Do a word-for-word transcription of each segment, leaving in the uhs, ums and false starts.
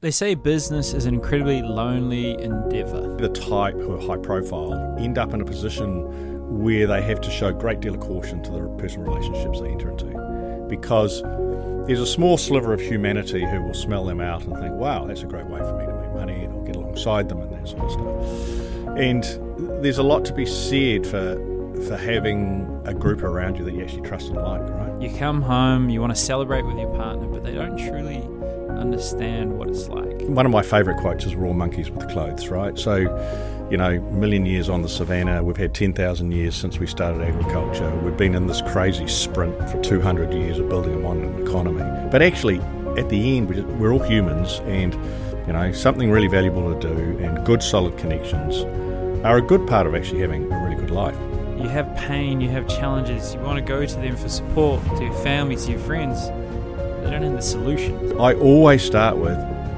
They say business is an incredibly lonely endeavour. The type who are high profile end up in a position where they have to show a great deal of caution to the personal relationships they enter into, because there's a small sliver of humanity who will smell them out and think, wow, that's a great way for me to make money, and I'll get alongside them and that sort of stuff. And there's a lot to be said for for having a group around you that you actually trust and like, right? You come home, you want to celebrate with your partner, but they don't truly understand what it's like. One of my favourite quotes is raw monkeys with clothes, right? So, you know, million years on the savannah, we've had ten thousand years since we started agriculture. We've been in this crazy sprint for two hundred years of building a modern economy. But actually, at the end, we're all humans, and, you know, something really valuable to do and good solid connections are a good part of actually having a really good life. You have pain, you have challenges, you want to go to them for support, to your family, to your friends. They don't have the solution. I always start with,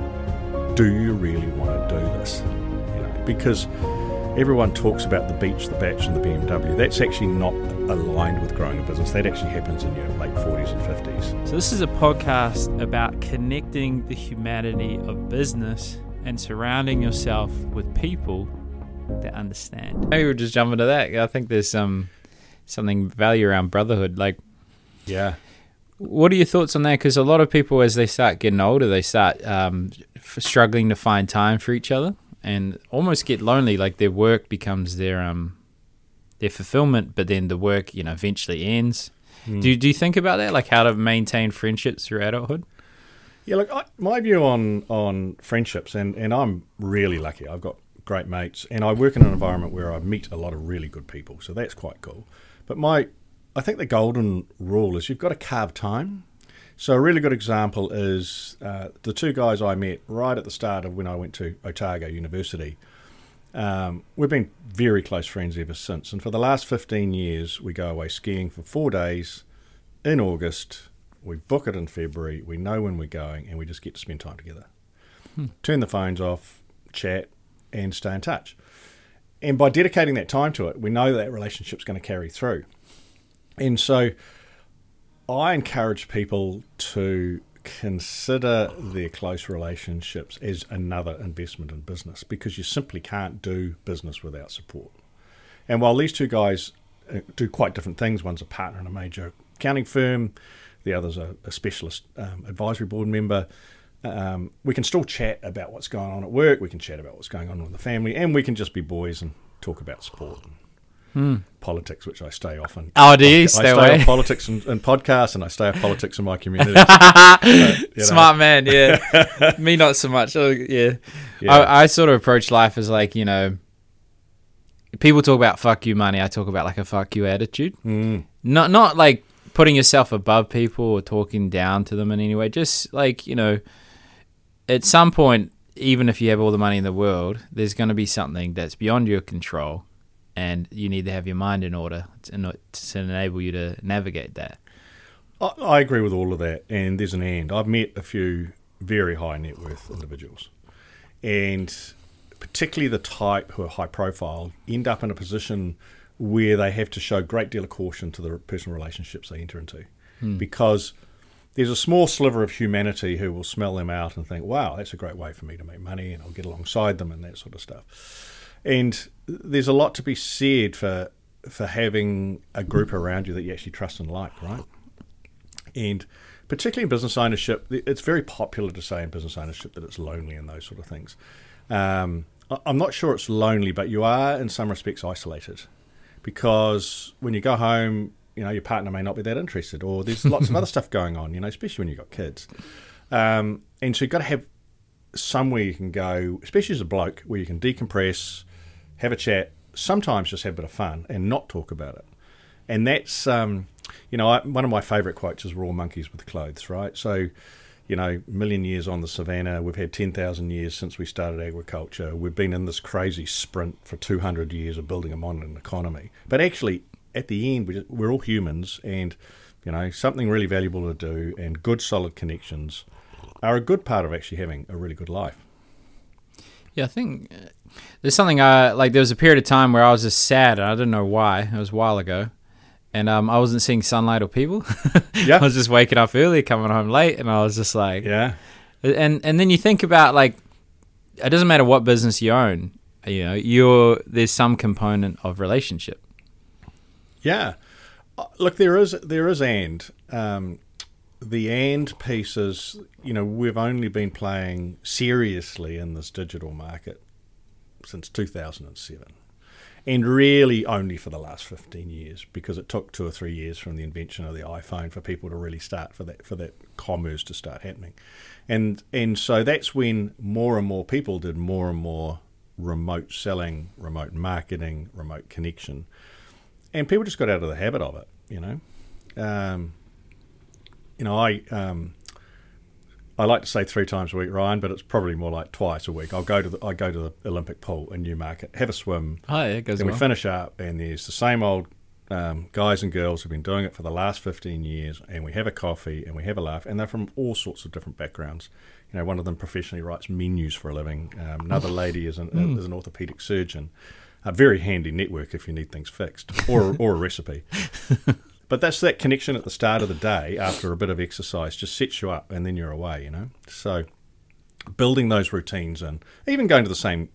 do you really want to do this? You know, because everyone talks about the beach, the batch, and the B M W. That's actually not aligned with growing a business. That actually happens in your late forties and fifties. So this is a podcast about connecting the humanity of business and surrounding yourself with people that understand. Maybe we'll just jump into that. I think there's some something value around brotherhood. Like, yeah. What are your thoughts on that? Because a lot of people, as they start getting older, they start um, f- struggling to find time for each other and almost get lonely. Like their work becomes their um their fulfillment, but then the work, you know, eventually ends. Mm. Do do you think about that? Like how to maintain friendships through adulthood? Yeah, look, I, my view on on friendships, and, and I'm really lucky. I've got great mates, and I work in an environment where I meet a lot of really good people, so that's quite cool. But my, I think the golden rule is you've got to carve time. So a really good example is uh, the two guys I met right at the start of when I went to Otago University. Um, we've been very close friends ever since, and for the last fifteen years, we go away skiing for four days in August. We book it in February. We know when we're going, and we just get to spend time together. Hmm. Turn the phones off, chat, and stay in touch. And by dedicating that time to it, we know that relationship's going to carry through. And so I encourage people to consider their close relationships as another investment in business, because you simply can't do business without support. And while these two guys do quite different things, one's a partner in a major accounting firm, the other's a, a specialist um, advisory board member, Um, we can still chat about what's going on at work, we can chat about what's going on with the family, and we can just be boys and talk about sport and hmm. politics, which I stay off in. Oh, do you? I stay, stay away? off politics and, and podcasts, and I stay off politics in my community. But, you know. Smart man, yeah. Me, not so much. Oh, yeah. yeah. I, I sort of approach life as like, you know, people talk about fuck you money, I talk about like a fuck you attitude. Mm. Not, not like putting yourself above people or talking down to them in any way. Just like, you know, at some point, even if you have all the money in the world, there's going to be something that's beyond your control, and you need to have your mind in order to, to enable you to navigate that. I, I agree with all of that, and there's an and. I've met a few very high net worth individuals, and particularly the type who are high profile end up in a position where they have to show a great deal of caution to the personal relationships they enter into, hmm. because there's a small sliver of humanity who will smell them out and think, wow, that's a great way for me to make money, and I'll get alongside them and that sort of stuff. And there's a lot to be said for for having a group around you that you actually trust and like, right? And particularly in business ownership, it's very popular to say in business ownership that it's lonely and those sort of things. Um, I'm not sure it's lonely, but you are in some respects isolated, because when you go home, you know, your partner may not be that interested, or there's lots of other stuff going on, you know, especially when you've got kids. Um, and so you've got to have somewhere you can go, especially as a bloke, where you can decompress, have a chat, sometimes just have a bit of fun and not talk about it. And that's, um, you know, I, one of my favourite quotes is raw monkeys with clothes, right? So, you know, million years on the savannah, we've had ten thousand years since we started agriculture. We've been in this crazy sprint for two hundred years of building a modern economy. But actually, at the end, we're all humans, and, you know, something really valuable to do and good solid connections are a good part of actually having a really good life. Yeah, I think there's something, uh, like there was a period of time where I was just sad, and I didn't know why. It was a while ago. And um, I wasn't seeing sunlight or people. Yeah. I was just waking up early, coming home late, and I was just like, yeah. And and then you think about, like, it doesn't matter what business you own, you know, you're there's some component of relationship. Yeah. Look, there is there is and um, the and piece is, you know, we've only been playing seriously in this digital market since two thousand seven. And really only for the last fifteen years, because it took two or three years from the invention of the iPhone for people to really start, for that for that commerce to start happening. And and so that's when more and more people did more and more remote selling, remote marketing, remote connection. And people just got out of the habit of it, you know. Um, you know, I... Um, I like to say three times a week, Ryan, but it's probably more like twice a week. I'll go to the I go to the Olympic pool in Newmarket, have a swim. Oh, yeah, it goes then well. we finish up, and there's the same old um, guys and girls who've been doing it for the last fifteen years, and we have a coffee and we have a laugh, and they're from all sorts of different backgrounds. You know, one of them professionally writes menus for a living. Um, another lady is an, mm. is an orthopedic surgeon. A very handy network if you need things fixed, or or a recipe. But that's that connection at the start of the day after a bit of exercise just sets you up, and then you're away, you know. So building those routines, and even going to the same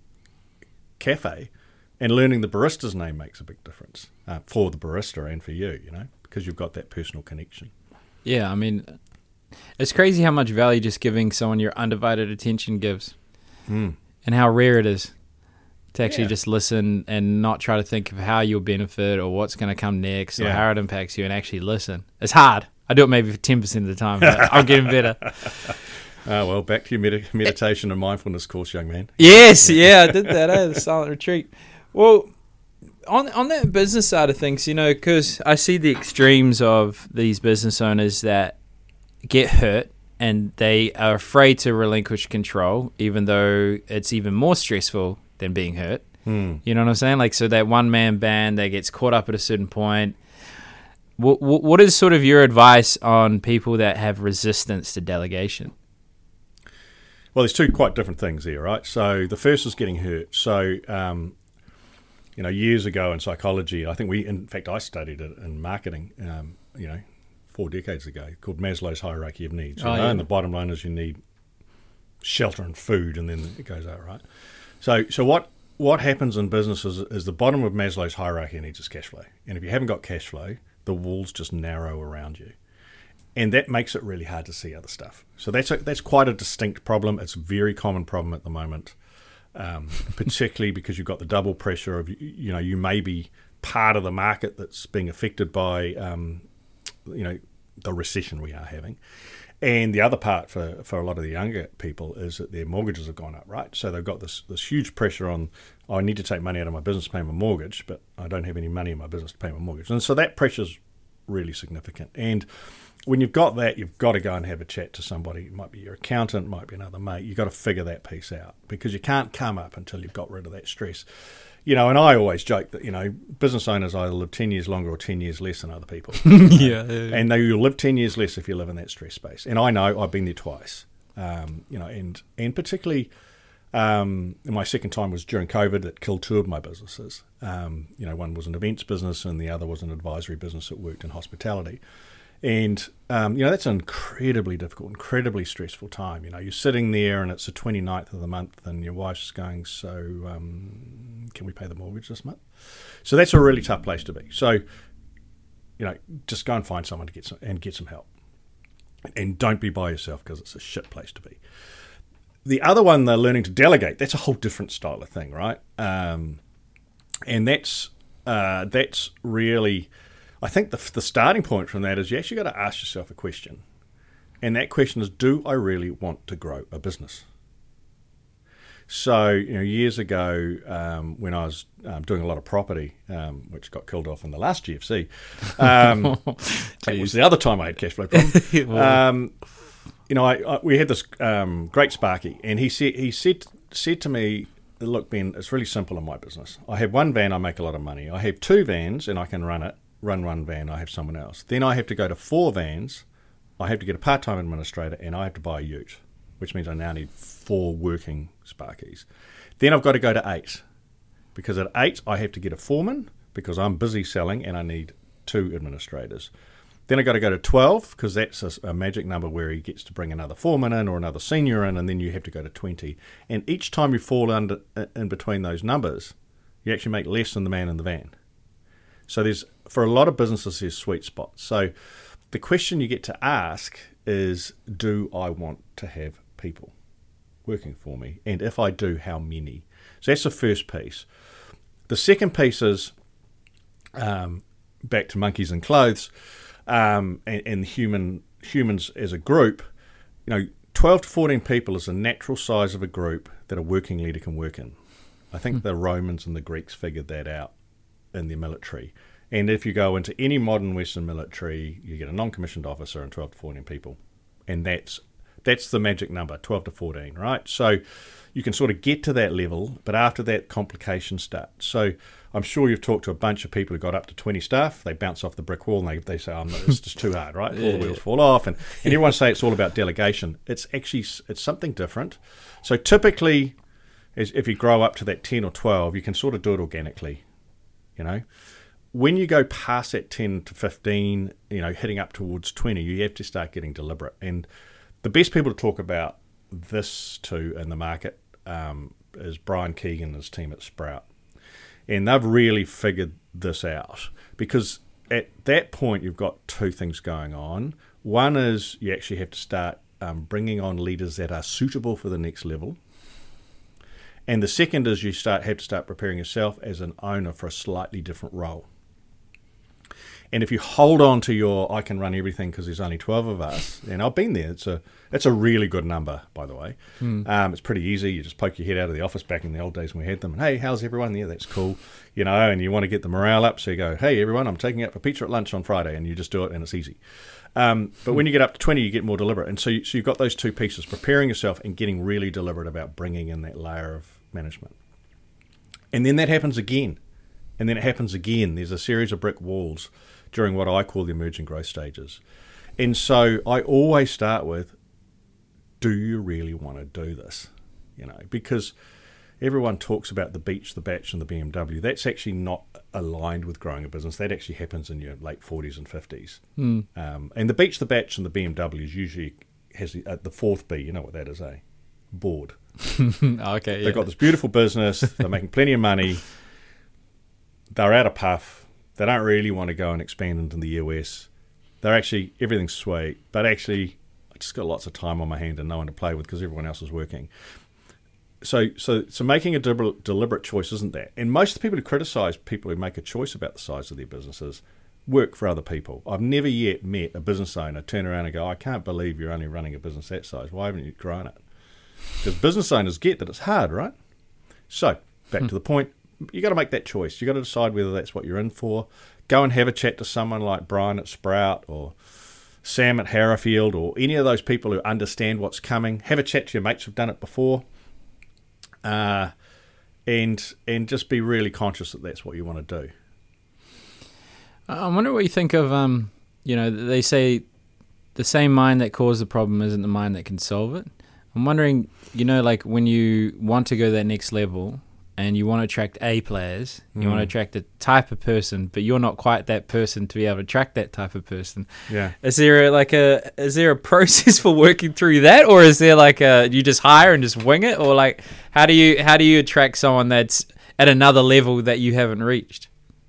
cafe and learning the barista's name makes a big difference uh, for the barista and for you, you know, because you've got that personal connection. Yeah, I mean, it's crazy how much value just giving someone your undivided attention gives, mm. and how rare it is to actually yeah. just listen and not try to think of how you'll benefit or what's going to come next or yeah. how it impacts you, and actually listen. It's hard. I do it maybe for ten percent of the time, but I'm getting better. Oh, well, back to your med- meditation and mindfulness course, young man. Yes, yeah, I did that, eh? The silent retreat. Well, on on that business side of things, you know, because I see the extremes of these business owners that get hurt and they are afraid to relinquish control, even though it's even more stressful than being hurt. Hmm. You know what I'm saying? Like, so that one-man band that gets caught up at a certain point. What, what is sort of your advice on people that have resistance to delegation? Well, there's two quite different things there, right? So the first is getting hurt. So, um, you know, years ago in psychology, I think we, in fact, I studied it in marketing, um, you know, four decades ago, called Maslow's hierarchy of needs. You oh, know? yeah. And the bottom line is you need shelter and food, and then it goes out, right? So, so what what happens in businesses is the bottom of Maslow's hierarchy of needs is cash flow. And if you haven't got cash flow, the walls just narrow around you. And that makes it really hard to see other stuff. So that's a, that's quite a distinct problem. It's a very common problem at the moment, um, particularly because you've got the double pressure of, you know, you may be part of the market that's being affected by, um, you know, the recession we are having. And the other part for, for a lot of the younger people is that their mortgages have gone up, right? So they've got this, this huge pressure on, oh, I need to take money out of my business to pay my mortgage, but I don't have any money in my business to pay my mortgage. And so that pressure's really significant. And when you've got that, you've got to go and have a chat to somebody. It might be your accountant, it might be another mate. You've got to figure that piece out, because you can't come up until you've got rid of that stress. You know, and I always joke that, you know, business owners either live ten years longer or ten years less than other people. You know? yeah, yeah, yeah. And they, you'll live ten years less if you live in that stress space. And I know, I've been there twice. Um, you know, and, and particularly um, my second time was during COVID. That killed two of my businesses. Um, you know, one was an events business and the other was an advisory business that worked in hospitality. And, um, you know, that's an incredibly difficult, incredibly stressful time. You know, you're sitting there and it's the twenty-ninth of the month and your wife's going, so um, can we pay the mortgage this month? So that's a really tough place to be. So, you know, just go and find someone to get some, and get some help. And don't be by yourself, because it's a shit place to be. The other one, they're learning to delegate. That's a whole different style of thing, right? Um, and that's uh, that's really... I think the the starting point from that is you actually got to ask yourself a question. And that question is, do I really want to grow a business? So, you know, years ago, um, when I was um, doing a lot of property, um, which got killed off in the last G F C, um, it was the other time I had cash flow problem. um, you know, I, I, we had this um, great Sparky, and he said he said said to me, look, Ben, it's really simple in my business. I have one van, I make a lot of money. I have two vans, and I can run it. run one van, I have someone else. Then I have to go to four vans, I have to get a part-time administrator, and I have to buy a ute, which means I now need four working Sparkies. Then I've got to go to eight, because at eight I have to get a foreman, because I'm busy selling and I need two administrators. Then I got to go to twelve because that's a, a magic number where he gets to bring another foreman in or another senior in, and then you have to go to twenty. And each time you fall under in between those numbers, you actually make less than the man in the van. So there's, for a lot of businesses, there's sweet spots. So the question you get to ask is, do I want to have people working for me? And if I do, how many? So that's the first piece. The second piece is, um, back to monkeys and clothes, um, and, and human humans as a group. You know, twelve to fourteen people is a natural size of a group that a working leader can work in. I think mm. the Romans and the Greeks figured that out in their military. And if you go into any modern Western military, you get a non-commissioned officer and twelve to fourteen people. And that's that's the magic number, twelve to fourteen, right? So you can sort of get to that level, but after that, complications start. So I'm sure you've talked to a bunch of people who got up to twenty staff, they bounce off the brick wall and they, they say, oh, no, it's just too hard, right? All the wheels fall off. And, and everyone say it's all about delegation. It's actually, it's something different. So typically, as if you grow up to that ten or twelve, you can sort of do it organically, you know? When you go past that ten to fifteen, you know, heading up towards twenty, you have to start getting deliberate. And the best people to talk about this to in the market um, is Brian Keegan and his team at Sprout. And they've really figured this out because at that point you've got two things going on. One is you actually have to start um, bringing on leaders that are suitable for the next level. And the second is you start have to start preparing yourself as an owner for a slightly different role. And if you hold on to your, I can run everything because there's only twelve of us, and I've been there. It's a it's a really good number, by the way. Mm. Um, it's pretty easy. You just poke your head out of the office back in the old days when we had them. And, hey, how's everyone? Yeah, that's cool. You know, and you want to get the morale up. So you go, hey, everyone, I'm taking out for pizza at lunch on Friday. And you just do it, and it's easy. Um, but mm. when you get up to twenty, you get more deliberate. And so, you, so you've got those two pieces, preparing yourself and getting really deliberate about bringing in that layer of management. And then that happens again. And then it happens again. There's a series of brick walls during what I call the emerging growth stages. And so I always start with, do you really want to do this? You know, because everyone talks about the beach, the batch, and the B M W. That's actually not aligned with growing a business. That actually happens in your late forties and fifties. Mm. Um, and the beach, the batch, and the B M W is usually has the, uh, the fourth B. You know what that is, eh? Bored. Okay, They've yeah. got this beautiful business. They're making plenty of money. They're out of puff. They don't really want to go and expand into the U S. They're actually, everything's sweet, but actually, I just got lots of time on my hand and no one to play with because everyone else is working. So so, so making a deliberate, deliberate choice isn't that. And most of the people who criticise people who make a choice about the size of their businesses work for other people. I've never yet met a business owner turn around and go, I can't believe you're only running a business that size. Why haven't you grown it? Because business owners get that it's hard, right? So, back hmm. to the point. You got to make that choice. You got to decide whether that's what you're in for. Go and have a chat to someone like Brian at Sprout or Sam at Harrowfield or any of those people who understand what's coming. Have a chat to your mates who've done it before, uh, and and just be really conscious that that's what you want to do. I wonder what you think of. Um, you know, they say the same mind that caused the problem isn't the mind that can solve it. I'm wondering, you know, like when you want to go that next level. And you want to attract A players, you mm. want to attract a type of person, but you're not quite that person to be able to attract that type of person. Yeah. Is there a, like a is there a process for working through that, or is there like a you just hire and just wing it, or like how do you how do you attract someone that's at another level that you haven't reached?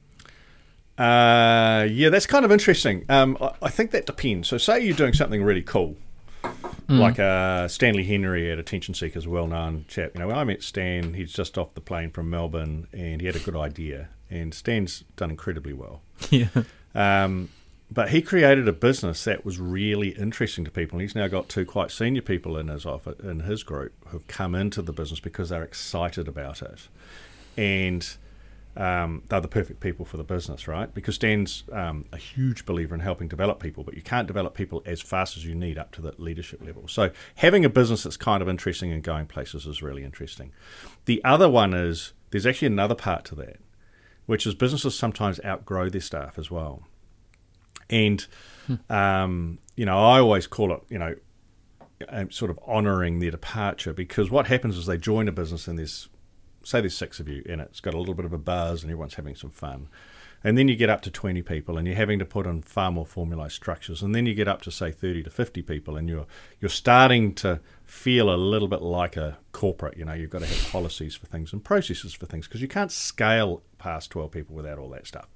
Uh, yeah, that's kind of interesting. Um, I, I think that depends. So, say you're doing something really cool. Mm. Like uh, Stanley Henry at Attention Seekers, a well-known chap. You know, when I met Stan, he's just off the plane from Melbourne, and he had a good idea. And Stan's done incredibly well. Yeah. Um, but he created a business that was really interesting to people. And he's now got two quite senior people in his office, in his group, who've come into the business because they're excited about it, and um, they're the perfect people for the business, right? Because Stan's um, a huge believer in helping develop people, but you can't develop people as fast as you need up to that leadership level. So having a business that's kind of interesting and going places is really interesting. The other one is there's actually another part to that, which is businesses sometimes outgrow their staff as well. And, hmm. um, you know, I always call it, you know, sort of honouring their departure, because what happens is they join a business and there's, say there's six of you and it's got a little bit of a buzz and everyone's having some fun. And then you get up to twenty people and you're having to put in far more formalised structures. And then you get up to, say, thirty to fifty people and you're you're starting to feel a little bit like a corporate. You know, you've got to have policies for things and processes for things because you can't scale past twelve people without all that stuff.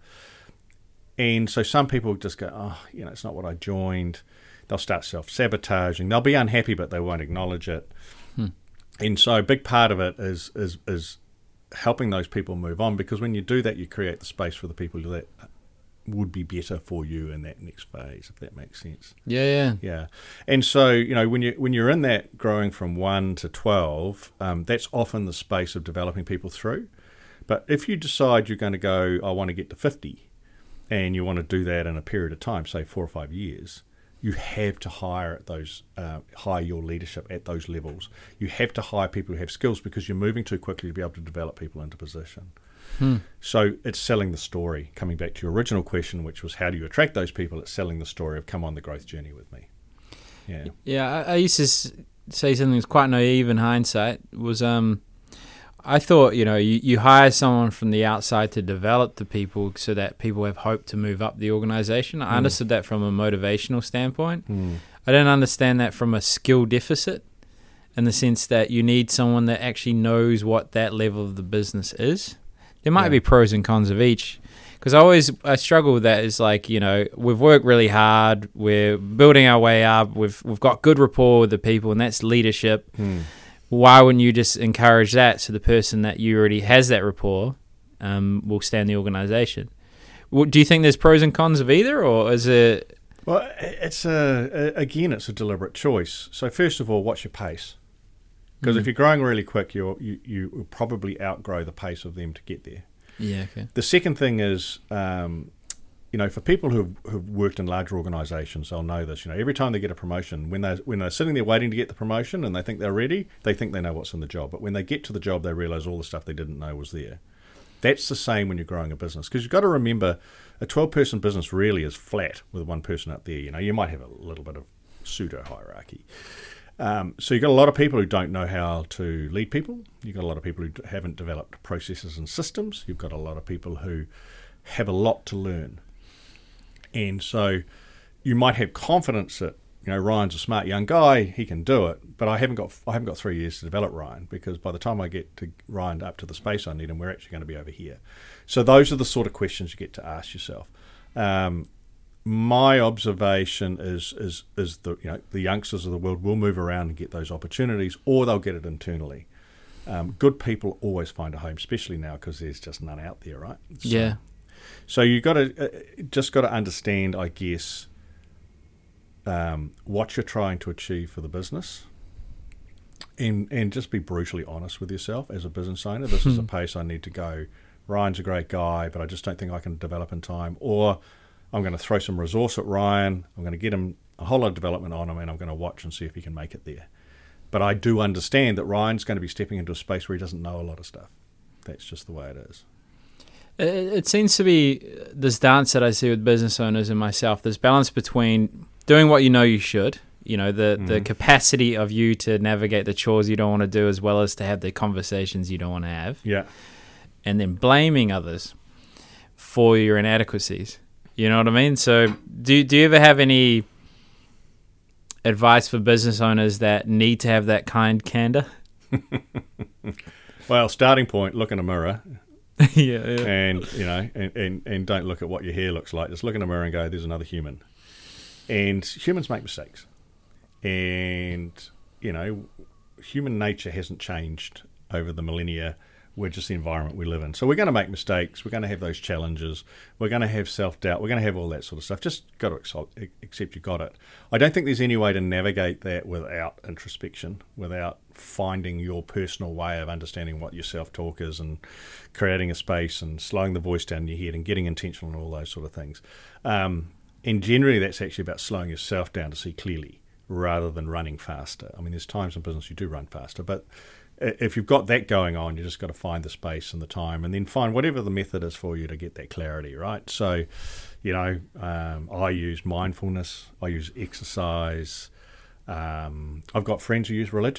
And so some people just go, oh, you know, it's not what I joined. They'll start self-sabotaging. They'll be unhappy, but they won't acknowledge it. Hmm. And so a big part of it is is is helping those people move on, because when you do that, you create the space for the people that would be better for you in that next phase, if that makes sense. Yeah, yeah. Yeah. And so, you know, when, you, when you're in that growing from one to twelve, um, that's often the space of developing people through. But if you decide you're going to go, I want to get to fifty, and you want to do that in a period of time, say four or five years, you have to hire at those, uh, hire your leadership at those levels. You have to hire people who have skills, because you're moving too quickly to be able to develop people into position. Hmm. So it's selling the story. Coming back to your original question, which was how do you attract those people? It's selling the story of come on the growth journey with me. Yeah. Yeah, I, I used to s- say something that's quite naive in hindsight. Was um, I thought, you know, you, you hire someone from the outside to develop the people so that people have hope to move up the organization. I mm. understood that from a motivational standpoint. Mm. I didn't understand that from a skill deficit, in the sense that you need someone that actually knows what that level of the business is. There might yeah. be pros and cons of each. Because I always I struggle with that. Is like, you know, we've worked really hard. We're building our way up. We've we've got good rapport with the people, and that's leadership. Mm. Why wouldn't you just encourage that so the person that you already has that rapport um, will stay in the organisation? Do you think there's pros and cons of either, or is it? Well, it's a again, it's a deliberate choice. So first of all, what's your pace? Because mm. if you're growing really quick, you're, you you will probably outgrow the pace of them to get there. Yeah. Okay. The second thing is, um, you know, for people who've, who've worked in larger organisations, they'll know this. You know, every time they get a promotion, when they when they're sitting there waiting to get the promotion and they think they're ready, they think they know what's in the job. But when they get to the job, they realise all the stuff they didn't know was there. That's the same when you're growing a business, because you've got to remember a twelve-person business really is flat with one person up there. You know, you might have a little bit of pseudo-hierarchy. Um, so you've got a lot of people who don't know how to lead people. You've got a lot of people who haven't developed processes and systems. You've got a lot of people who have a lot to learn. And so you might have confidence that, you know, Ryan's a smart young guy, he can do it, but I haven't got I haven't got three years to develop Ryan, because by the time I get to Ryan up to the space I need him, we're actually going to be over here. So those are the sort of questions you get to ask yourself. Um, my observation is is is the you know the youngsters of the world will move around and get those opportunities, or they'll get it internally. Um, good people always find a home, especially now because there's just none out there, right? So, yeah. So you got to uh, just got to understand, I guess, um, what you're trying to achieve for the business, and and just be brutally honest with yourself as a business owner. This is a pace I need to go. Ryan's a great guy, but I just don't think I can develop in time. Or I'm going to throw some resource at Ryan. I'm going to get him a whole lot of development on him, and I'm going to watch and see if he can make it there. But I do understand that Ryan's going to be stepping into a space where he doesn't know a lot of stuff. That's just the way it is. It, it seems to be this dance that I see with business owners and myself, this balance between doing what you know you should, you know, the, mm-hmm. the capacity of you to navigate the chores you don't want to do, as well as to have the conversations you don't want to have. Yeah. And then blaming others for your inadequacies. You know what I mean? So do do you ever have any advice for business owners that need to have that kind candor? Well, starting point, look in a mirror. yeah, yeah. And, you know, and, and, and don't look at what your hair looks like. Just look in a mirror and go, there's another human. And humans make mistakes. And, you know, human nature hasn't changed over the millennia. We're just the environment we live in. So we're going to make mistakes. We're going to have those challenges. We're going to have self-doubt. We're going to have all that sort of stuff. Just got to accept you got it. I don't think there's any way to navigate that without introspection, without finding your personal way of understanding what your self-talk is and creating a space and slowing the voice down in your head and getting intentional and all those sort of things. Um, and generally that's actually about slowing yourself down to see clearly rather than running faster. I mean, there's times in business you do run faster, but if you've got that going on, you just got to find the space and the time, and then find whatever the method is for you to get that clarity, right? So, you know, um, I use mindfulness, I use exercise. Um, I've got friends who use religion,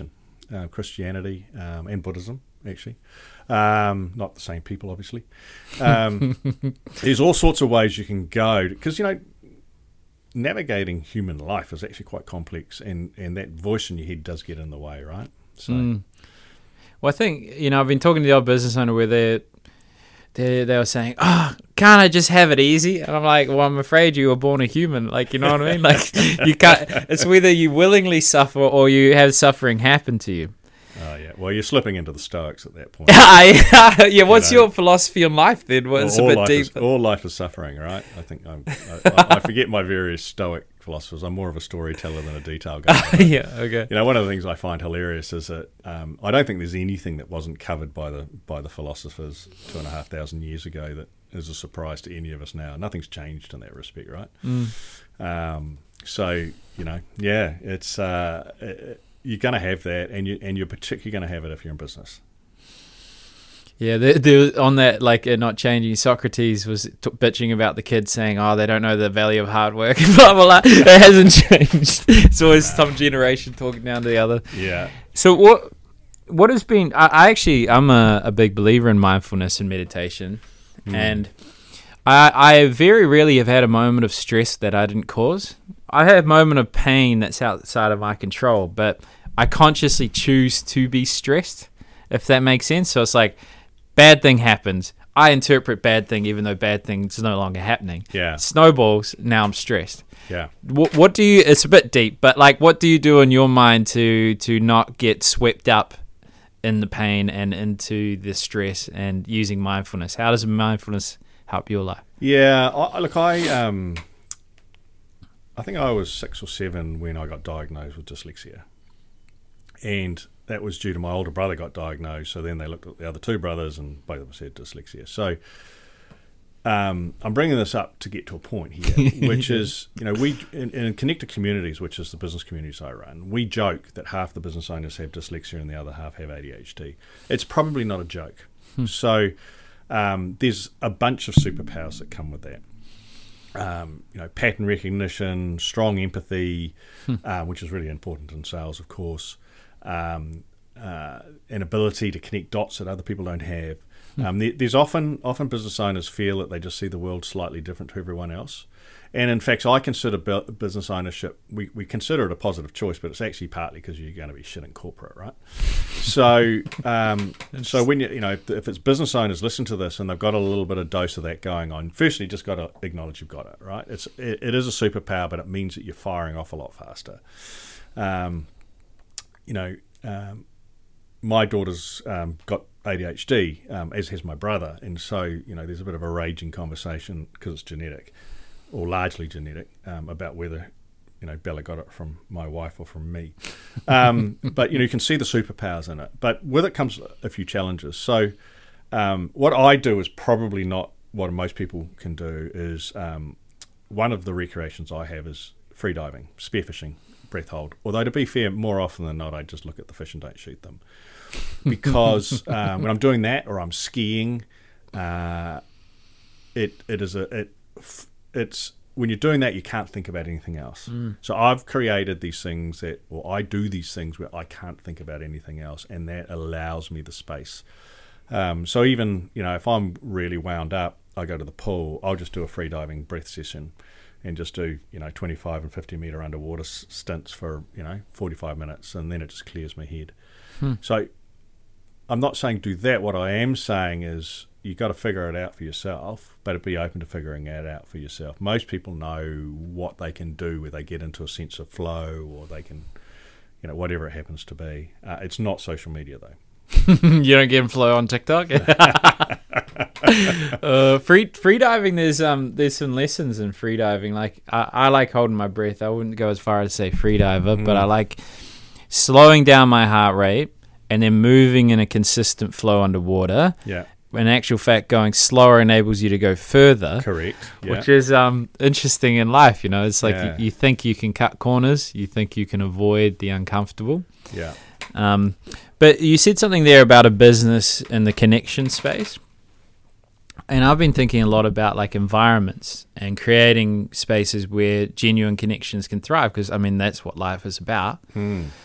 uh, Christianity, um, and Buddhism, actually. Um, not the same people, obviously. Um, there's all sorts of ways you can go, because, you know, navigating human life is actually quite complex, and, and that voice in your head does get in the way, right? So, mm. Well, I think, you know, I've been talking to the old business owner where they're, they they were saying, oh, can't I just have it easy? And I'm like, well, I'm afraid you were born a human. Like, you know what I mean? Like, you can't. It's whether you willingly suffer or you have suffering happen to you. Oh, yeah. Well, you're slipping into the Stoics at that point. Yeah, what's you know, your philosophy on life then? Well, it's all a bit life deep. Is, all life is suffering, right? I think I'm, I, I forget my various Stoic philosophers. I'm more of a storyteller than a detail guy. Yeah, okay. You know, one of the things I find hilarious is that um, I don't think there's anything that wasn't covered by the by the philosophers two and a half thousand years ago that is a surprise to any of us now. Nothing's changed in that respect, right? Mm. Um, so, you know, yeah, it's... Uh, it, you're going to have that, and you and you're particularly going to have it if you're in business. Yeah, they, they, on that, like, uh, not changing. Socrates was t- bitching about the kids saying, "Oh, they don't know the value of hard work." Blah blah blah. It hasn't changed. It's always some generation talking down to the other. Yeah. So what? What has been? I, I actually, I'm a, a big believer in mindfulness and meditation, mm. and I, I very rarely have had a moment of stress that I didn't cause. I have a moment of pain that's outside of my control, but I consciously choose to be stressed, if that makes sense. So it's like, bad thing happens. I interpret bad thing even though bad thing's no longer happening. Yeah. Snowballs, now I'm stressed. Yeah. What, what do you, it's a bit deep, but like, what do you do in your mind to, to not get swept up in the pain and into the stress and using mindfulness? How does mindfulness help your life? Yeah. I, look, I... um. I think I was six or seven when I got diagnosed with dyslexia. And that was due to my older brother got diagnosed. So then they looked at the other two brothers and both of us had dyslexia. So um, I'm bringing this up to get to a point here, which is, you know, we in, in Connected Communities, which is the business communities I run, we joke that half the business owners have dyslexia and the other half have A D H D. It's probably not a joke. Hmm. So um, there's a bunch of superpowers that come with that. Um, you know, pattern recognition, strong empathy, hmm. uh, which is really important in sales, of course, um, uh, an ability to connect dots that other people don't have. Hmm. Um, there, there's often often business owners feel that they just see the world slightly different to everyone else. And in fact, I consider business ownership, we, we consider it a positive choice, but it's actually partly because you're going to be shit in corporate, right? So um, so when you, you know, if it's business owners listen to this and they've got a little bit of dose of that going on, firstly, you just got to acknowledge you've got it, right? It's It, it is a superpower, but it means that you're firing off a lot faster. Um, you know, um, my daughter's um, got A D H D, um, as has my brother, and so, you know, there's a bit of a raging conversation because it's genetic, or largely genetic, um, about whether, you know, Bella got it from my wife or from me. Um, but, you know, you can see the superpowers in it. But with it comes a few challenges. So um, what I do is probably not what most people can do. Is um, one of the recreations I have is free diving, spearfishing, breath hold. Although, to be fair, more often than not, I just look at the fish and don't shoot them. Because um, when I'm doing that or I'm skiing, uh, it it is a... it. It's when you're doing that, you can't think about anything else. Mm. So I've created these things that, or I do these things where I can't think about anything else, and that allows me the space. Um, so even, you know, if I'm really wound up, I go to the pool, I'll just do a free diving breath session and just do, you know, twenty-five and fifty meter underwater stints for, you know, forty-five minutes, and then it just clears my head. Hmm. So I'm not saying do that. What I am saying is, you got to figure it out for yourself, but be open to figuring it out for yourself. Most people know what they can do where they get into a sense of flow, or they can, you know, whatever it happens to be. Uh, it's not social media, though. You don't get flow on TikTok? uh, free free diving, there's um there's some lessons in free diving. Like, I, I like holding my breath. I wouldn't go as far as say free diver, mm. but I like slowing down my heart rate and then moving in a consistent flow underwater. Yeah. In actual fact, going slower enables you to go further. Correct. Yeah. Which is um interesting in life, you know. It's like yeah. you, you think you can cut corners, you think you can avoid the uncomfortable. Yeah. Um, but you said something there about a business in the connection space. And I've been thinking a lot about like environments and creating spaces where genuine connections can thrive, because I mean that's what life is about. Hmm.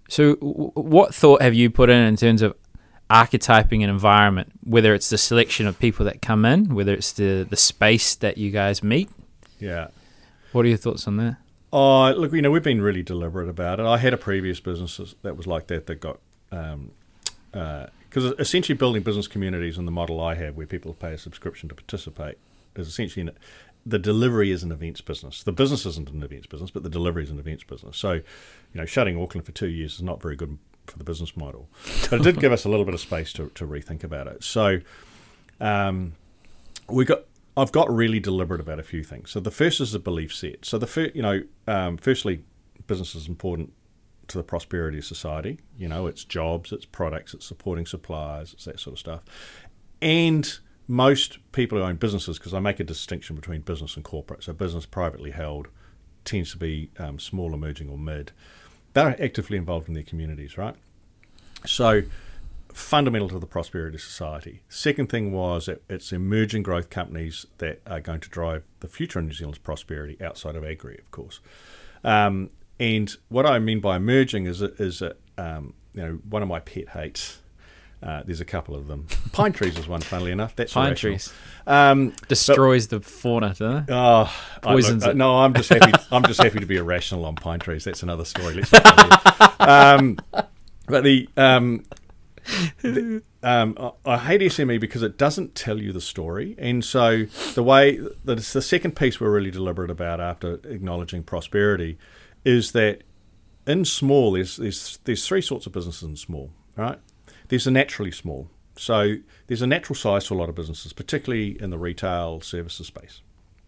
So w- what thought have you put in in terms of archetyping an environment, whether it's the selection of people that come in, whether it's the, the space that you guys meet? Yeah. What are your thoughts on that? Oh, look, you know, we've been really deliberate about it. I had a previous business that was like that that got... Um, because uh, essentially building business communities and the model I have where people pay a subscription to participate is essentially an, the delivery is an events business. The business isn't an events business, but the delivery is an events business. So, you know, shutting Auckland for two years is not very good for the business model. But it did give us a little bit of space to, to rethink about it. So um, we got I've got really deliberate about a few things. So the first is the belief set. So the fir- you know, um, firstly, business is important to the prosperity of society. You know, it's jobs, it's products, it's supporting suppliers, it's that sort of stuff. And most people who own businesses, because I make a distinction between business and corporate, so business privately held tends to be um, small, emerging or mid, they're actively involved in their communities, right? So fundamental to the prosperity of society. Second thing was that it's emerging growth companies that are going to drive the future of New Zealand's prosperity outside of agri, of course. Um, And what I mean by emerging is is that um, you know, one of my pet hates. Uh, there's a couple of them. Pine trees is one, funnily enough. That's Pine irrational. trees um, destroys but, the fauna, doesn't it? Oh, Poisons I, look, it. No, I'm just happy. I'm just happy to be irrational on pine trees. That's another story. Let's not um, but the, um, the um, I, I hate S M E because it doesn't tell you the story, and so the way that it's the second piece we're really deliberate about after acknowledging prosperity is that in small, there's, there's there's three sorts of businesses in small, right? There's a naturally small. So there's a natural size to a lot of businesses, particularly in the retail services space.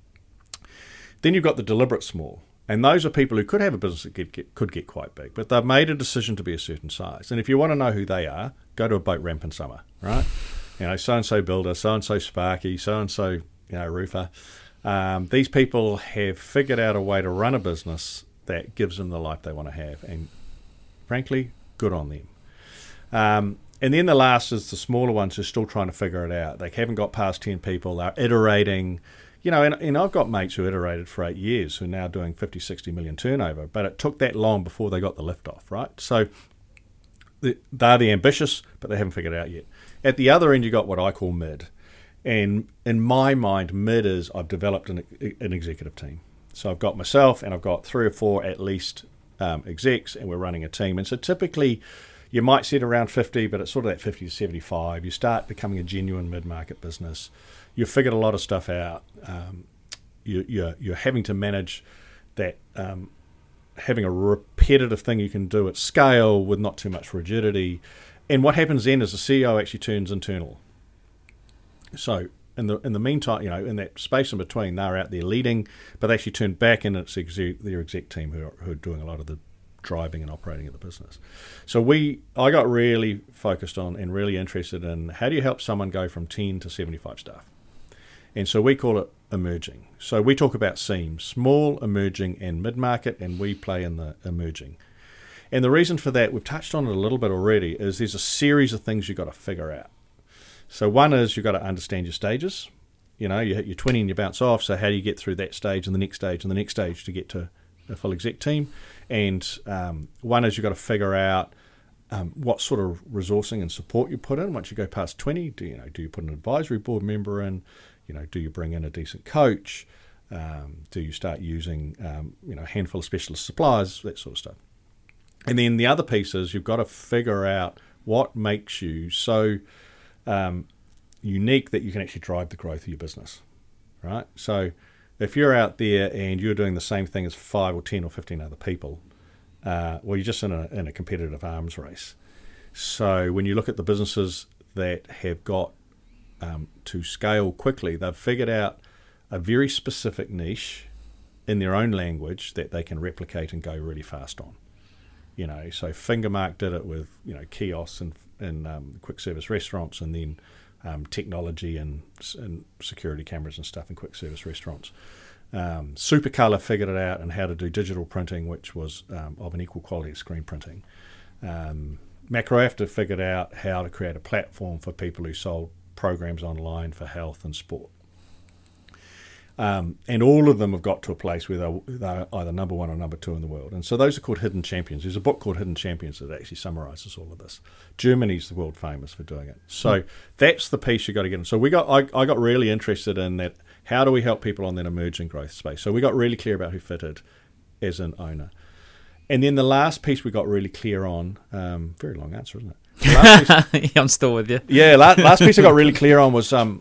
Then you've got the deliberate small, and those are people who could have a business that get, get, could get quite big, but they've made a decision to be a certain size. And if you want to know who they are, go to a boat ramp in summer, right? You know, so-and-so builder, so-and-so Sparky, so-and-so, you know, roofer. Um, these people have figured out a way to run a business that gives them the life they want to have, and frankly, good on them. Um, and then the last is the smaller ones who are still trying to figure it out. They haven't got past ten people. They're iterating, you know, and, and I've got mates who iterated for eight years who are now doing fifty, sixty million turnover, but it took that long before they got the lift off, right? So they're the ambitious, but they haven't figured it out yet. At the other end, you got what I call mid. And in my mind, mid is I've developed an, an executive team. So I've got myself and I've got three or four at least um, execs, and we're running a team. And so typically you might sit around fifty, but it's sort of that fifty to seventy-five. You start becoming a genuine mid-market business. You've figured a lot of stuff out. Um, you, you're, you're having to manage that, um, having a repetitive thing you can do at scale with not too much rigidity. And what happens then is the C E O actually turns internal. So in the in the meantime, you know, in that space in between, they're out there leading, but they actually turn back, and it's exec, their exec team who are, who are doing a lot of the driving and operating of the business. So we, I got really focused on and really interested in how do you help someone go from ten to seventy-five staff, and so we call it emerging. So we talk about seams, small, emerging, and mid-market, and we play in the emerging. And the reason for that, we've touched on it a little bit already, is there's a series of things you've got to figure out. So one is you've got to understand your stages. You know, you hit your twenty and you bounce off. So how do you get through that stage and the next stage and the next stage to get to a full exec team? And um, one is you've got to figure out um, what sort of resourcing and support you put in once you go past twenty. Do you know? Do you put an advisory board member in? You know, do you bring in a decent coach? Um, do you start using um, you know, a handful of specialist suppliers? That sort of stuff. And then the other piece is you've got to figure out what makes you so Um, unique that you can actually drive the growth of your business, right? So if you're out there and you're doing the same thing as five or ten or fifteen other people, uh, well, you're just in a, in a competitive arms race. So when you look at the businesses that have got um, to scale quickly, they've figured out a very specific niche in their own language that they can replicate and go really fast on. You know, so Fingermark did it with, you know, kiosks and in um, quick service restaurants, and then um, technology and, and security cameras and stuff in quick service restaurants. Um, Supercolour figured it out and how to do digital printing, which was um, of an equal quality as screen printing. Um, Macroafter figured out how to create a platform for people who sold programs online for health and sport. Um, and all of them have got to a place where they're, they're either number one or number two in the world. And so those are called hidden champions. There's a book called Hidden Champions that actually summarises all of this. Germany's the world famous for doing it. So mm. that's the piece you got to get in. So we got I, I got really interested in that. How do we help people on that emerging growth space? So we got really clear about who fitted as an owner. And then the last piece we got really clear on, um, very long answer, isn't it? The last piece, I'm still with you. Yeah, last, last piece I got really clear on was um,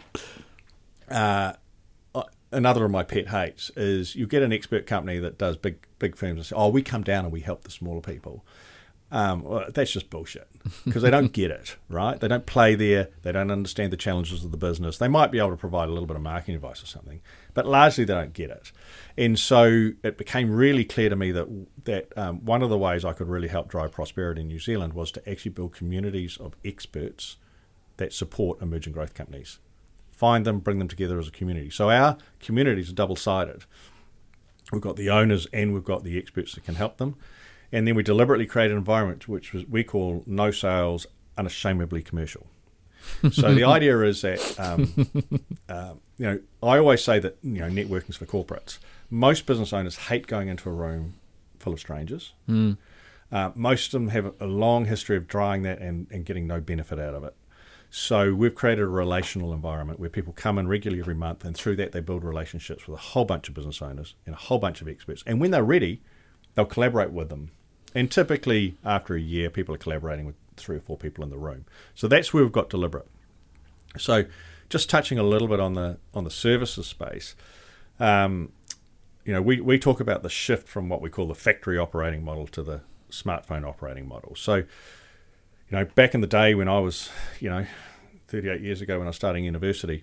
uh, another of my pet hates is you get an expert company that does big big firms and say, oh, we come down and we help the smaller people. Um, well, that's just bullshit because they don't get it, right? They don't play there. They don't understand the challenges of the business. They might be able to provide a little bit of marketing advice or something, but largely they don't get it. And so it became really clear to me that that um, one of the ways I could really help drive prosperity in New Zealand was to actually build communities of experts that support emerging growth companies. Find them, bring them together as a community. So our communities are double-sided. We've got the owners and we've got the experts that can help them. And then we deliberately create an environment which was, we call no sales, unashamedly commercial. So the idea is that, um, uh, you know, I always say that, you know, networking's for corporates. Most business owners hate going into a room full of strangers. Mm. Uh, most of them have a long history of trying that and, and getting no benefit out of it. So we've created a relational environment where people come in regularly every month, and through that they build relationships with a whole bunch of business owners and a whole bunch of experts. And when they're ready, they'll collaborate with them. And typically after a year, people are collaborating with three or four people in the room. So that's where we've got deliberate. So just touching a little bit on the on the services space, um, you know, we, we talk about the shift from what we call the factory operating model to the smartphone operating model. So, you know, back in the day when I was, you know, thirty-eight years ago when I was starting university,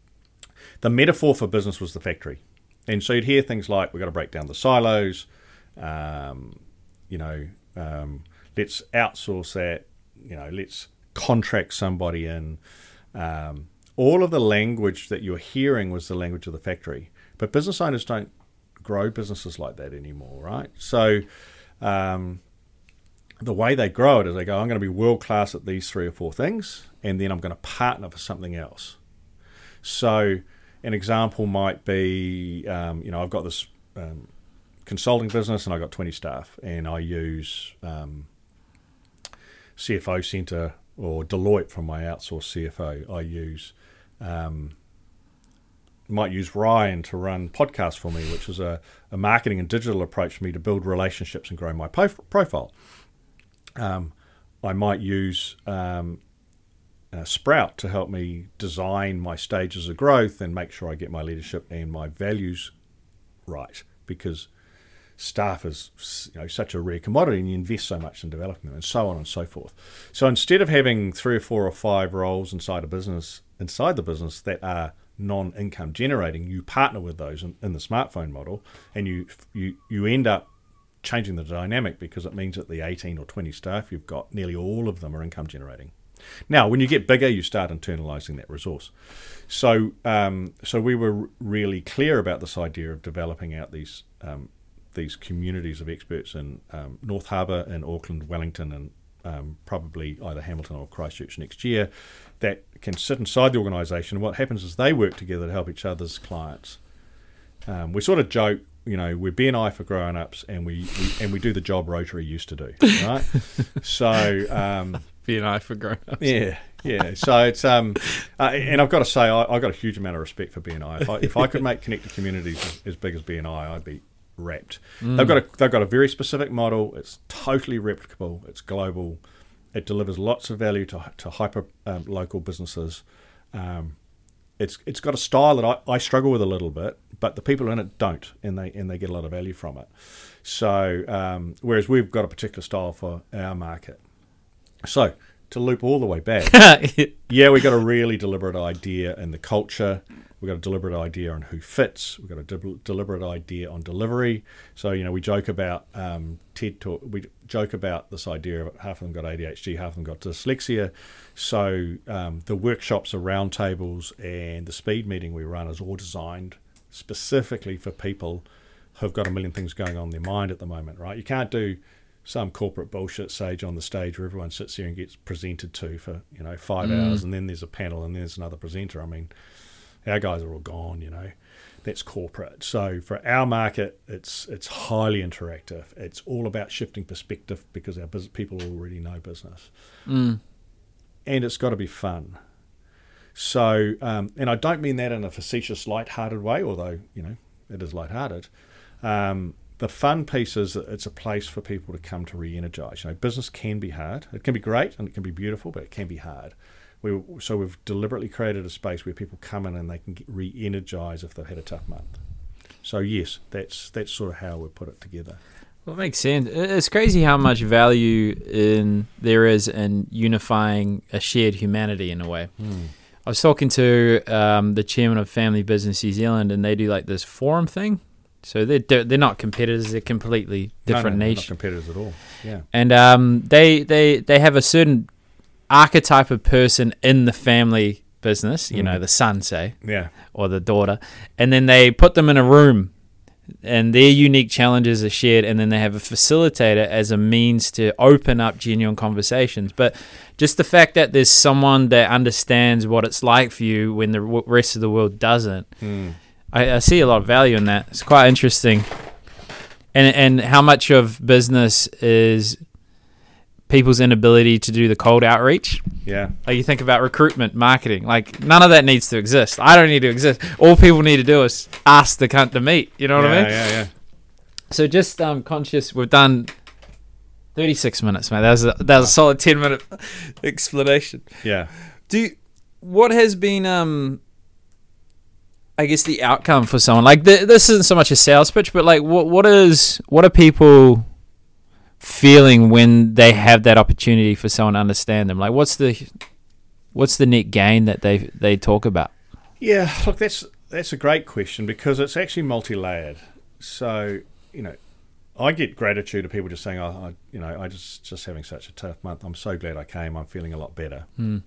the metaphor for business was the factory. And so you'd hear things like, we've got to break down the silos, um, you know, um, let's outsource that, you know, let's contract somebody in. Um, all of the language that you're hearing was the language of the factory. But business owners don't grow businesses like that anymore, right? So um, the way they grow it is they go, I'm going to be world-class at these three or four things, and then I'm going to partner for something else. So an example might be, um, you know, I've got this um, consulting business and I've got twenty staff, and I use um, C F O Centre or Deloitte from my outsourced C F O. I use um, might use Ryan to run podcasts for me, which is a, a marketing and digital approach for me to build relationships and grow my po- profile. Um, I might use um, uh, Sprout to help me design my stages of growth and make sure I get my leadership and my values right, because staff is, you know, such a rare commodity and you invest so much in developing them and so on and so forth. So instead of having three or four or five roles inside a business, inside the business that are non-income generating, you partner with those in, in the smartphone model, and you you you end up changing the dynamic, because it means that the eighteen or twenty staff you've got, nearly all of them are income generating. Now, when you get bigger, you start internalizing that resource. So um, so we were really clear about this idea of developing out these um, these communities of experts in um, North Harbour, in Auckland, Wellington, and um, probably either Hamilton or Christchurch next year, that can sit inside the organisation. And what happens is they work together to help each other's clients. Um, we sort of joke, you know, we're B and I for grown-ups, and we, we and we do the job Rotary used to do, right? So um, B and I for grown-ups. Yeah, yeah. So it's um, uh, and I've got to say, I, I've got a huge amount of respect for B and I. If I, if I could make connected communities as, as big as B and I, I'd be wrapped. Mm. They've got a they've got a very specific model. It's totally replicable. It's global. It delivers lots of value to to hyper um, local businesses. Um, it's it's got a style that I, I struggle with a little bit, but the people in it don't, and they and they get a lot of value from it. So um, whereas we've got a particular style for our market. So to loop all the way back, yeah, we've got a really deliberate idea in the culture. We've got a deliberate idea on who fits. We've got a de- deliberate idea on delivery. So, you know, we joke about um, TED Talk. We joke about this idea of half of them got A D H D, half of them got dyslexia. So um, the workshops, the roundtables, and the speed meeting we run is all designed specifically for people who've got a million things going on in their mind at the moment, right? You can't do some corporate bullshit sage on the stage where everyone sits here and gets presented to for, you know, five mm. hours, and then there's a panel and there's another presenter. I mean, our guys are all gone, you know. that's corporate. So for our market, it's it's highly interactive. It's all about shifting perspective because our business, people already know business. Mm. And it's got to be fun. So, um, and I don't mean that in a facetious, light-hearted way, although, you know, it is light-hearted. Um, the fun piece is that it's a place for people to come to re-energize. You know, business can be hard. It can be great and it can be beautiful, but it can be hard. We, so we've deliberately created a space where people come in and they can get re-energize if they've had a tough month. So yes, that's that's sort of how we put it together. Well, it makes sense. It's crazy how much value in there is in unifying a shared humanity in a way. Hmm. I was talking to um, the chairman of Family Business New Zealand, and they do like this forum thing. So they're they're not competitors; they're completely different no, no, niche. Not competitors at all. Yeah, and um, they they they have a certain archetype of person in the family business. You mm. know, the son, say, yeah, or the daughter, and then they put them in a room, and their unique challenges are shared, and then they have a facilitator as a means to open up genuine conversations. But just the fact that there's someone that understands what it's like for you when the rest of the world doesn't. Mm. I, I see a lot of value in that. It's quite interesting. And and how much of business is people's inability to do the cold outreach? Yeah. Like you think about recruitment, marketing, like none of that needs to exist. I don't need to exist. All people need to do is ask the cunt to meet. You know what yeah, I mean? Yeah, yeah. So just um, conscious, we've done thirty-six minutes, mate. That was a, that was a solid ten minute explanation. Yeah. Do you, what has been um I guess the outcome for someone like th- this isn't so much a sales pitch, but like what what is what are people feeling when they have that opportunity for someone to understand them? Like what's the what's the net gain that they they talk about? Yeah, look, that's that's a great question because it's actually multi-layered. So you know, I get gratitude of people just saying, "Oh, I, you know, I just just having such a tough month. I'm so glad I came. I'm feeling a lot better." Mm.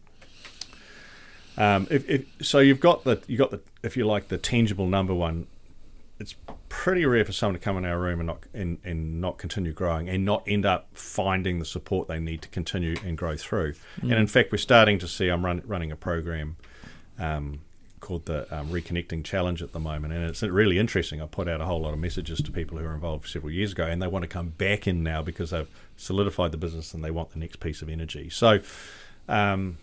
Um, if, if, so you've got the you got the if you like the tangible number one. It's pretty rare for someone to come in our room and not and, and not continue growing and not end up finding the support they need to continue and grow through. Mm. And in fact, we're starting to see. I'm run, running a program um, called the um, Reconnecting Challenge at the moment, and it's really interesting. I put out a whole lot of messages to people who were involved several years ago, and they want to come back in now because they've solidified the business and they want the next piece of energy. So. Um,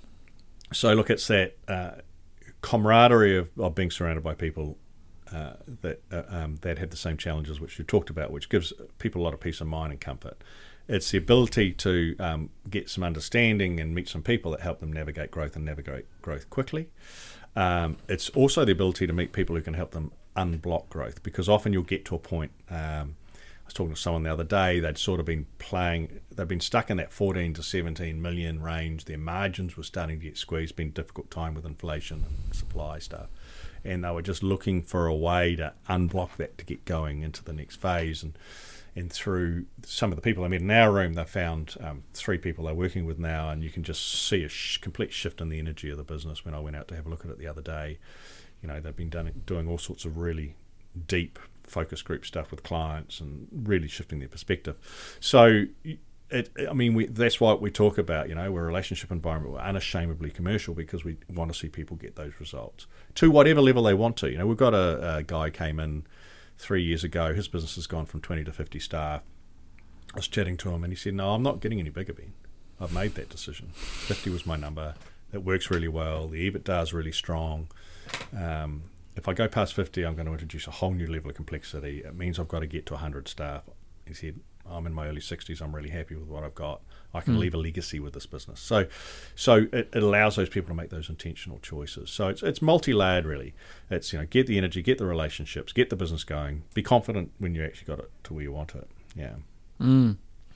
So look, it's that uh, camaraderie of, of being surrounded by people uh, that uh, um, that have the same challenges which you talked about, which gives people a lot of peace of mind and comfort. It's the ability to um, get some understanding and meet some people that help them navigate growth and navigate growth quickly. Um, it's also the ability to meet people who can help them unblock growth, because often you'll get to a point. Um, I was talking to someone the other day. They'd sort of been playing. They've been stuck in that fourteen to seventeen million range. Their margins were starting to get squeezed. Been a difficult time with inflation and supply stuff, and they were just looking for a way to unblock that to get going into the next phase. And and through some of the people I met in our room, they found um, three people they're working with now, and you can just see a sh- complete shift in the energy of the business. When I went out to have a look at it the other day, you know, they've been done, doing all sorts of really deep focus group stuff with clients and really shifting their perspective. So, it, I mean, we, that's what we talk about. You know, we're a relationship environment. We're unashamedly commercial because we want to see people get those results to whatever level they want to. You know, we've got a, a guy came in three years ago. His business has gone from twenty to fifty staff. I was chatting to him and he said, "No, I'm not getting any bigger, Ben. I've made that decision. fifty was my number. It works really well. The EBITDA is really strong. Um, If I go past fifty, I'm going to introduce a whole new level of complexity. It means I've got to get to one hundred staff." He said, "I'm in my early sixties. I'm really happy with what I've got. I can mm. leave a legacy with this business." So so it, it allows those people to make those intentional choices. So it's it's multi-layered, really. It's, you know, get the energy, get the relationships, get the business going. Be confident when you actually got it to where you want it. Yeah. Mm.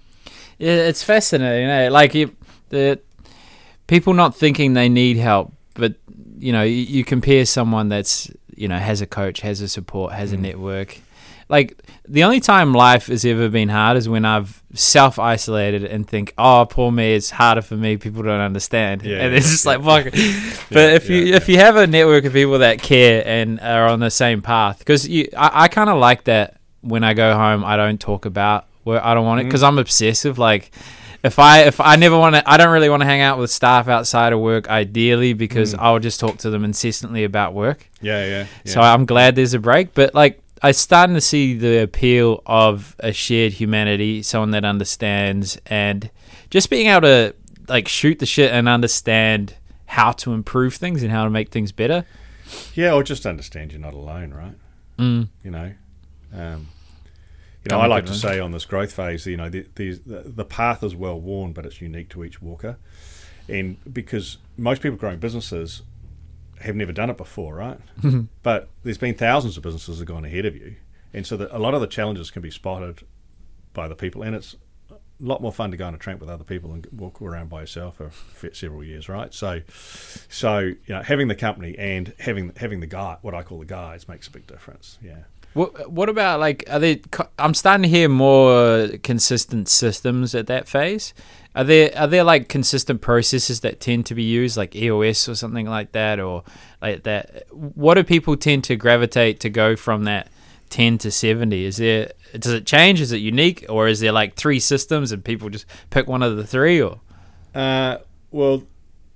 Yeah, it's fascinating. Eh? Like you, the people not thinking they need help, but, you know, you, you compare someone that's, you know, has a coach, has a support, has a mm. network. Like, the only time life has ever been hard is when I've self-isolated and think, oh, poor me, it's harder for me, people don't understand. Yeah, and yeah, it's just yeah. like, fuck. But yeah, if you yeah, if yeah. you have a network of people that care and are on the same path, because I, I kind of like that when I go home, I don't talk about where I don't want it, because mm. I'm obsessive. Like, if I if I never want to, I don't really want to hang out with staff outside of work, ideally, because Mm. I'll just talk to them incessantly about work. Yeah, yeah. yeah. So I'm glad there's a break, but like I'm starting to see the appeal of a shared humanity, someone that understands, and just being able to like shoot the shit and understand how to improve things and how to make things better. Yeah, or just understand you're not alone, right? Mm. You know, um, you Don't know, I make like it to alone. say on this growth phase, you know, the, the the path is well worn, but it's unique to each walker, and because most people growing businesses have never done it before, right? But there's been thousands of businesses that have gone ahead of you, and so the, a lot of the challenges can be spotted by the people, and it's a lot more fun to go on a tramp with other people and walk around by yourself for f- several years, right? So, so you know, having the company and having having the guy, what I call the guys, makes a big difference. Yeah. What What about like are there? co- I'm starting to hear more consistent systems at that phase. Are there are there like consistent processes that tend to be used, like E O S or something like that, or like that? What do people tend to gravitate to go from that ten to seventy? Is there does it change? Is it unique, or is there like three systems and people just pick one of the three? Or Uh, well,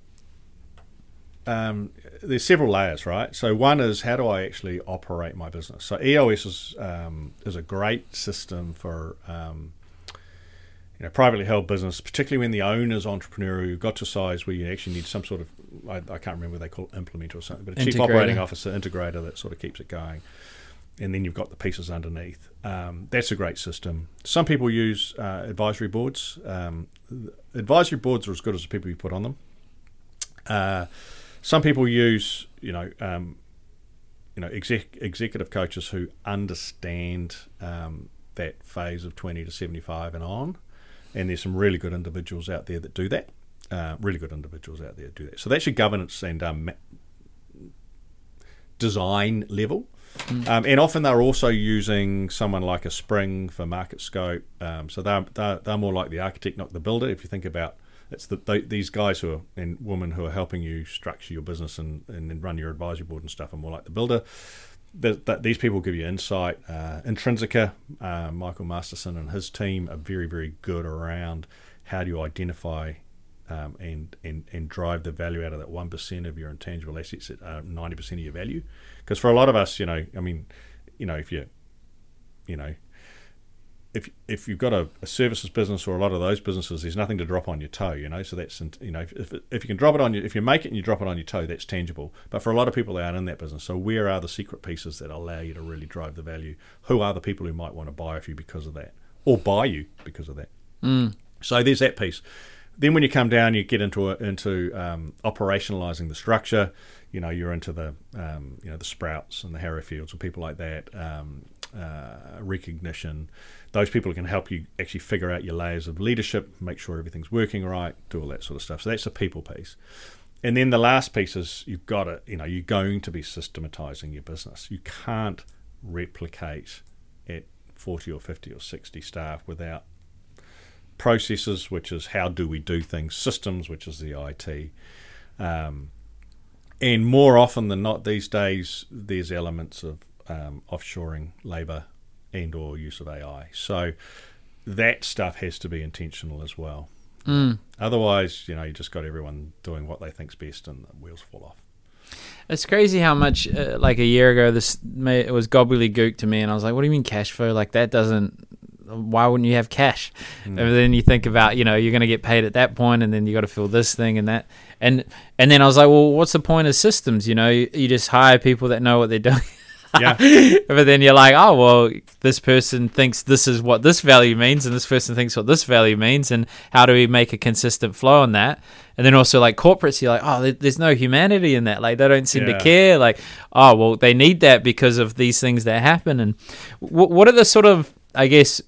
um, there's several layers, right? So one is how do I actually operate my business? So E O S is um, is a great system for um, you know privately held business, particularly when the owner's entrepreneur who got to size where you actually need some sort of I, I can't remember what they call it, implementer or something, but a chief Integrator. operating officer, integrator that sort of keeps it going. And then you've got the pieces underneath. Um, that's a great system. Some people use uh, advisory boards. Um, advisory boards are as good as the people you put on them. Uh, some people use, you know, um, you know, exec- executive coaches who understand um, that phase of twenty to seventy-five and on. And there's some really good individuals out there that do that. Uh, really good individuals out there that do that. So that's your governance and um, ma- design level. Um, and often they're also using someone like a Spring for market scope. Um, so they're, they're they're more like the architect, not the builder. If you think about it's the they, these guys who are and women who are helping you structure your business and, and then run your advisory board and stuff are more like the builder. That, that these people give you insight. Uh, Intrinsica, uh, Michael Masterson and his team are very very good around how do you identify um, and, and and drive the value out of that one percent of your intangible assets at uh, ninety percent of your value. Because for a lot of us, you know, I mean, you know, if you, you know, if if you've got a, a services business or a lot of those businesses, there's nothing to drop on your toe, you know. So that's, you know, if if, if you can drop it on your, if you make it and you drop it on your toe, that's tangible. But for a lot of people, they aren't in that business. So where are the secret pieces that allow you to really drive the value? Who are the people who might want to buy off you because of that, or buy you because of that? mm. So there's that piece. Then when you come down, you get into a, into um, operationalizing the structure. You know, you're into the um, you know the Sprouts and the Harrowfields and people like that. Um, uh, recognition. Those people can help you actually figure out your layers of leadership, make sure everything's working right, do all that sort of stuff. So that's a people piece. And then the last piece is you've got to, you know, you're going to be systematizing your business. You can't replicate at forty or fifty or sixty staff without processes, which is how do we do things, systems, which is the I T. Um, and more often than not these days, there's elements of um, offshoring labour and or use of A I. So that stuff has to be intentional as well. Mm. Otherwise, you know, you just got everyone doing what they think's best and the wheels fall off. It's crazy how much, uh, like a year ago, this may, it was gobbledygook to me, and I was like, "What do you mean cash flow? Like that doesn't? Why wouldn't you have cash?" Mm. And then you think about, you know, you're going to get paid at that point, and then you got to fill this thing and that, and and then I was like, "Well, what's the point of systems? You know, you, you just hire people that know what they're doing." Yeah. But then you're like, oh, well, this person thinks this is what this value means, and this person thinks what this value means, and how do we make a consistent flow on that? And then also like corporates, you're like, oh, there- there's no humanity in that. Like they don't seem Yeah. to care. Like, oh, well, they need that because of these things that happen. And w- what are the sort of, I guess,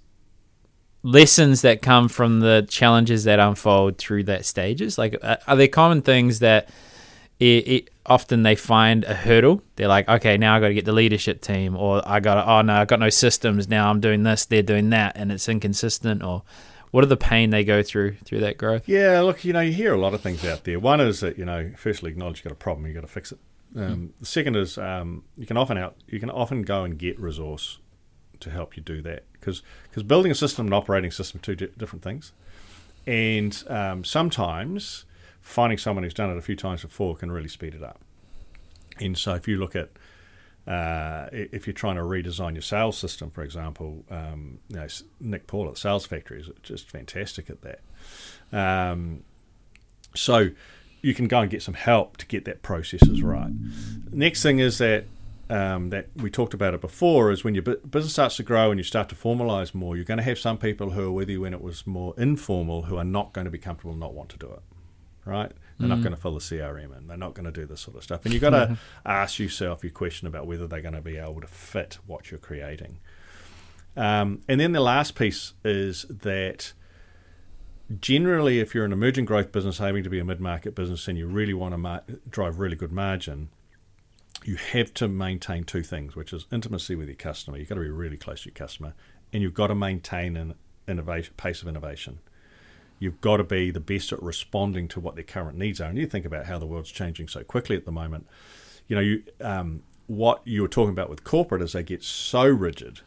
lessons that come from the challenges that unfold through that stages? Like, uh, are there common things that it, it often they find a hurdle? They're like, okay, now I got to get the leadership team, or I got to, oh no, I got no systems. Now I'm doing this, they're doing that, and it's inconsistent. Or what are the pain they go through through that growth? Yeah, look, you know, you hear a lot of things out there. One is that, you know, firstly acknowledge you've got a problem, you've got to fix it. Um, Mm. The second is um, you can often out you can often go and get resource to help you do that, because because building a system and operating system are two di- different things. and um, sometimes finding someone who's done it a few times before can really speed it up. And so if you look at, uh, if you're trying to redesign your sales system, for example, um, you know, Nick Paul at Sales Factory is just fantastic at that. Um, so you can go and get some help to get that processes right. Next thing is that um, that we talked about it before, is when your bu- business starts to grow and you start to formalize more, you're going to have some people who are with you when it was more informal who are not going to be comfortable and not want to do it, right? They're mm. not going to fill the C R M in. They're not going to do this sort of stuff. And you've got to ask yourself your question about whether they're going to be able to fit what you're creating. Um, and then the last piece is that generally, if you're an emerging growth business aiming to be a mid-market business and you really want to mar- drive really good margin, you have to maintain two things, which is intimacy with your customer. You've got to be really close to your customer, and you've got to maintain an innovation pace of innovation. You've got to be the best at responding to what their current needs are. And you think about how the world's changing so quickly at the moment. You know, you um, what you were talking about with corporate is they get so rigid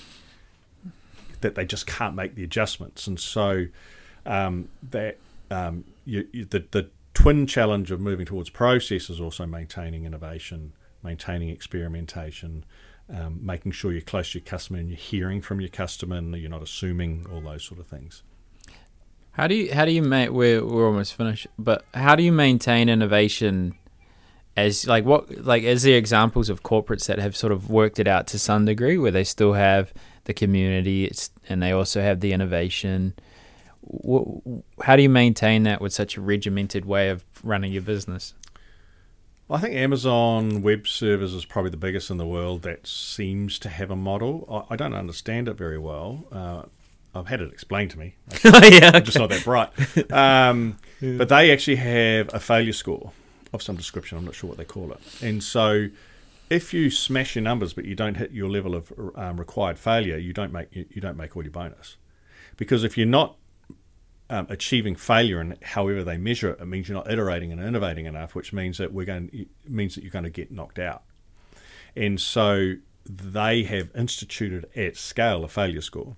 that they just can't make the adjustments, and so um, that um, you, you, the the twin challenge of moving towards process is also maintaining innovation, maintaining experimentation, um, making sure you're close to your customer and you're hearing from your customer and you're not assuming, all those sort of things. How do you how do you ma- we're we're almost finished, but how do you maintain innovation? As like what like is there examples of corporates that have sort of worked it out to some degree, where they still have the community it's, and they also have the innovation? How do you maintain that with such a regimented way of running your business? Well, I think Amazon Web Services is probably the biggest in the world that seems to have a model. I, I don't understand it very well. Uh, I've had it explained to me. yeah, okay. I'm just not that bright. Um, yeah. But they actually have a failure score of some description. I'm not sure what they call it. And so if you smash your numbers but you don't hit your level of um, required failure, you don't make you, you don't make all your bonus. Because if you're not um, achieving failure, and however they measure it, it means you're not iterating and innovating enough, which means that we're going it means that you're going to get knocked out. And so they have instituted at scale a failure score.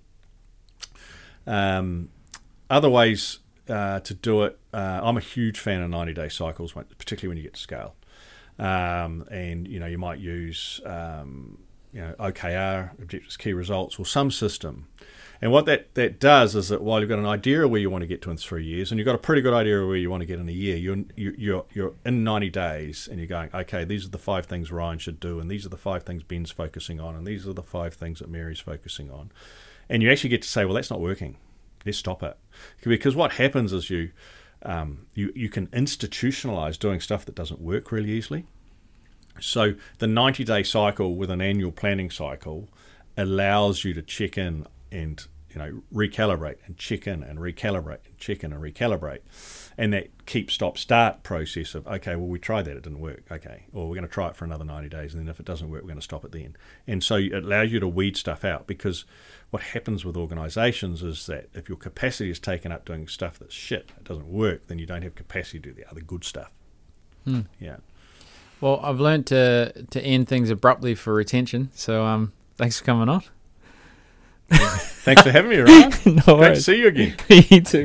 Um, other ways uh, to do it, uh, I'm a huge fan of ninety-day cycles, particularly when you get to scale. Um, and, you know, you might use, um, you know, O K R, Objectives Key Results, or some system. And what that, that does is that while you've got an idea of where you want to get to in three years, and you've got a pretty good idea of where you want to get in a year, you're, you're, you're in ninety days, and you're going, okay, these are the five things Ryan should do, and these are the five things Ben's focusing on, and these are the five things that Mary's focusing on. And you actually get to say, well, that's not working. Let's stop it. Because what happens is you um, you, you can institutionalize doing stuff that doesn't work really easily. So the ninety-day cycle with an annual planning cycle allows you to check in and, you know, recalibrate and check in and recalibrate and check in and recalibrate. And that keep, stop, start process of, okay, well, we tried that, it didn't work. Okay, or we're going to try it for another ninety days, and then if it doesn't work, we're going to stop it then. And so it allows you to weed stuff out, because what happens with organizations is that if your capacity is taken up doing stuff that's shit, it doesn't work, then you don't have capacity to do the other good stuff. Hmm. Yeah. Well, I've learned to to end things abruptly for retention, so um, thanks for coming on. Thanks for having me, Ryan. No Great worries. to see you again. You too.